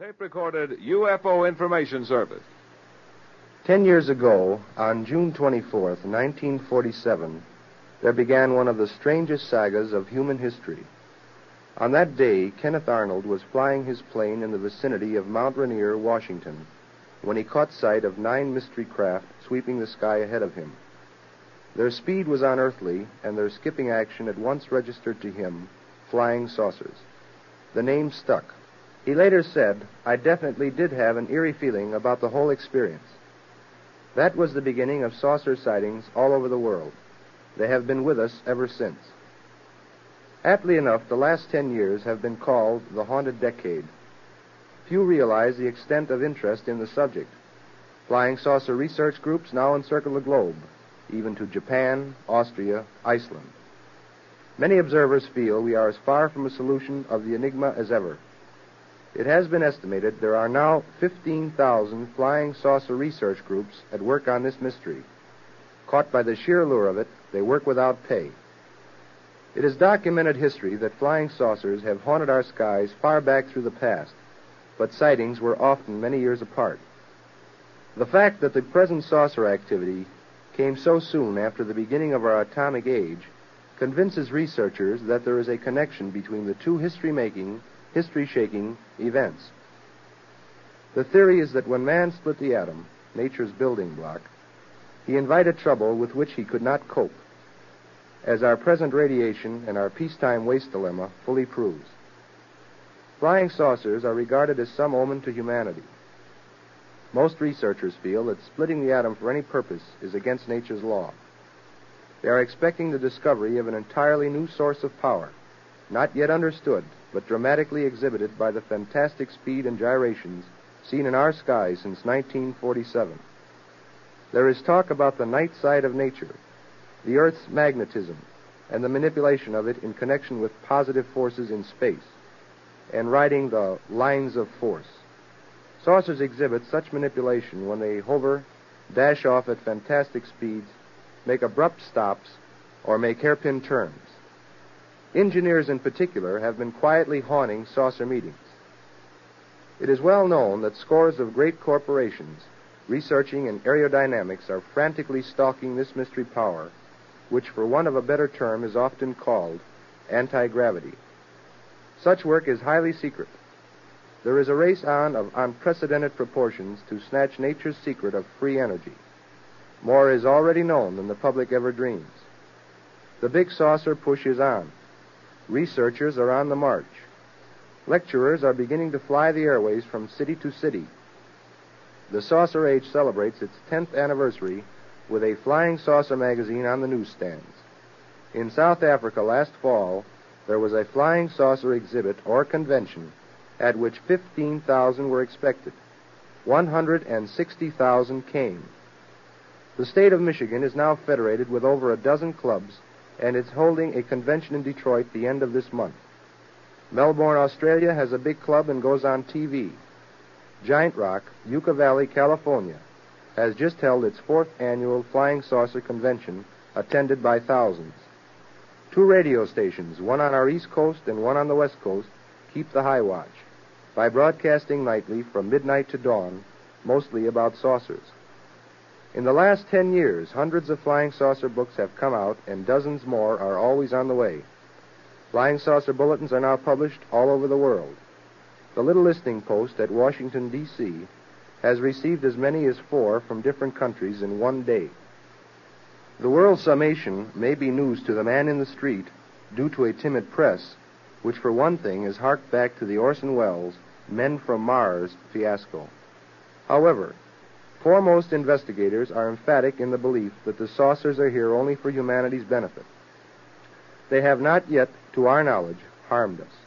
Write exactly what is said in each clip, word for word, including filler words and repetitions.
Tape-recorded U F O information service. Ten years ago, on June twenty-fourth, nineteen forty-seven, there began one of the strangest sagas of human history. On that day, Kenneth Arnold was flying his plane in the vicinity of Mount Rainier, Washington, when he caught sight of nine mystery craft sweeping the sky ahead of him. Their speed was unearthly, and their skipping action at once registered to him flying saucers. The name stuck. He later said, "I definitely did have an eerie feeling about the whole experience." That was the beginning of saucer sightings all over the world. They have been with us ever since. Aptly enough, the last ten years have been called the haunted decade. Few realize the extent of interest in the subject. Flying saucer research groups now encircle the globe, even to Japan, Austria, Iceland. Many observers feel we are as far from a solution of the enigma as ever. It has been estimated there are now fifteen thousand flying saucer research groups at work on this mystery. Caught by the sheer lure of it, they work without pay. It is documented history that flying saucers have haunted our skies far back through the past, but sightings were often many years apart. The fact that the present saucer activity came so soon after the beginning of our atomic age convinces researchers that there is a connection between the two history-making, history-shaking events. The theory is that when man split the atom, nature's building block, he invited trouble with which he could not cope, as our present radiation and our peacetime waste dilemma fully proves. Flying saucers are regarded as some omen to humanity. Most researchers feel that splitting the atom for any purpose is against nature's law. They are expecting the discovery of an entirely new source of power, not yet understood, but dramatically exhibited by the fantastic speed and gyrations seen in our skies since nineteen forty-seven. There is talk about the night side of nature, the Earth's magnetism, and the manipulation of it in connection with positive forces in space, and riding the lines of force. Saucers exhibit such manipulation when they hover, dash off at fantastic speeds, make abrupt stops, or make hairpin turns. Engineers in particular have been quietly haunting saucer meetings. It is well known that scores of great corporations researching in aerodynamics are frantically stalking this mystery power, which for want of a better term is often called anti-gravity. Such work is highly secret. There is a race on of unprecedented proportions to snatch nature's secret of free energy. More is already known than the public ever dreams. The big saucer push is on. Researchers are on the march. Lecturers are beginning to fly the airways from city to city. The Saucer Age celebrates its tenth anniversary with a flying saucer magazine on the newsstands. In South Africa last fall, there was a flying saucer exhibit or convention at which fifteen thousand were expected. one hundred sixty thousand came. The state of Michigan is now federated with over a dozen clubs, and it's holding a convention in Detroit the end of this month. Melbourne, Australia has a big club and goes on T V. Giant Rock, Yucca Valley, California, has just held its fourth annual Flying Saucer Convention, attended by thousands. Two radio stations, one on our East Coast and one on the West Coast, keep the high watch by broadcasting nightly from midnight to dawn, mostly about saucers. In the last ten years, hundreds of flying saucer books have come out, and dozens more are always on the way. Flying saucer bulletins are now published all over the world. The little listening post at Washington, D C has received as many as four from different countries in one day. The world summation may be news to the man in the street due to a timid press, which for one thing is harked back to the Orson Welles Men from Mars fiasco. However, foremost investigators are emphatic in the belief that the saucers are here only for humanity's benefit. They have not yet, to our knowledge, harmed us.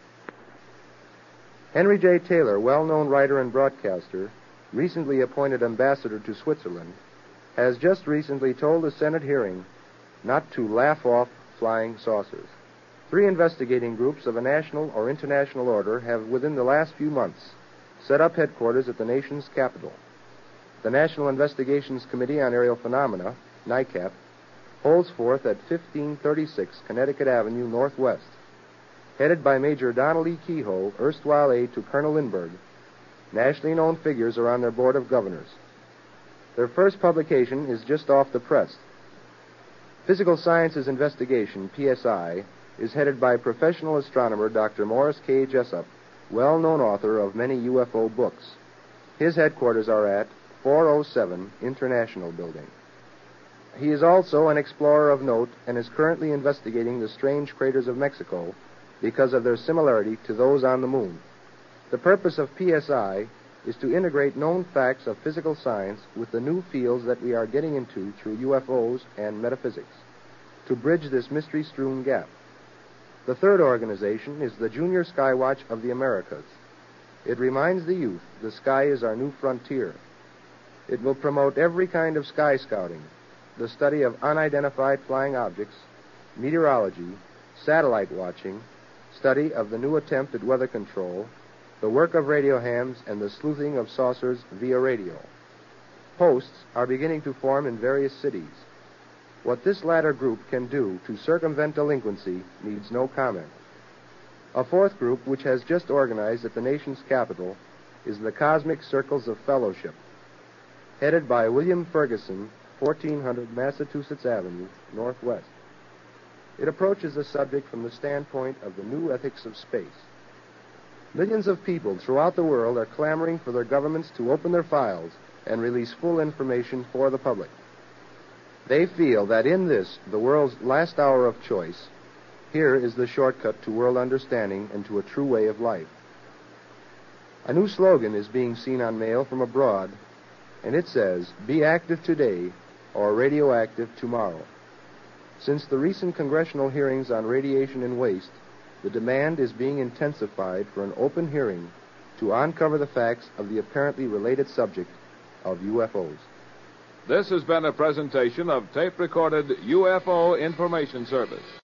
Henry J. Taylor, well-known writer and broadcaster, recently appointed ambassador to Switzerland, has just recently told a Senate hearing not to laugh off flying saucers. Three investigating groups of a national or international order have, within the last few months, set up headquarters at the nation's capital. The National Investigations Committee on Aerial Phenomena, NICAP, holds forth at fifteen thirty-six Connecticut Avenue Northwest. Headed by Major Donald E. Kehoe, erstwhile aide to Colonel Lindbergh, Nationally known figures are on their board of governors. Their first publication is just off the press. Physical Sciences Investigation, P S I, is headed by professional astronomer Doctor Morris K. Jessup, well-known author of many U F O books. His headquarters are at four oh seven International Building. He is also an explorer of note and is currently investigating the strange craters of Mexico because of their similarity to those on the moon. The purpose of P S I is to integrate known facts of physical science with the new fields that we are getting into through U F Os and metaphysics, to bridge this mystery-strewn gap. The third organization is the Junior Skywatch of the Americas. It reminds the youth the sky is our new frontier. It will promote every kind of sky scouting, the study of unidentified flying objects, meteorology, satellite watching, study of the new attempt at weather control, the work of radio hams, and the sleuthing of saucers via radio. Posts are beginning to form in various cities. What this latter group can do to circumvent delinquency needs no comment. A fourth group, which has just organized at the nation's capital, is the Cosmic Circles of Fellowship, headed by William Ferguson, fourteen hundred Massachusetts Avenue, Northwest. It approaches the subject from the standpoint of the new ethics of space. Millions of people throughout the world are clamoring for their governments to open their files and release full information for the public. They feel that in this, the world's last hour of choice, here is the shortcut to world understanding and to a true way of life. A new slogan is being seen on mail from abroad, and it says, "Be active today or radioactive tomorrow." Since the recent congressional hearings on radiation and waste, the demand is being intensified for an open hearing to uncover the facts of the apparently related subject of U F Os. This has been a presentation of tape-recorded U F O Information Service.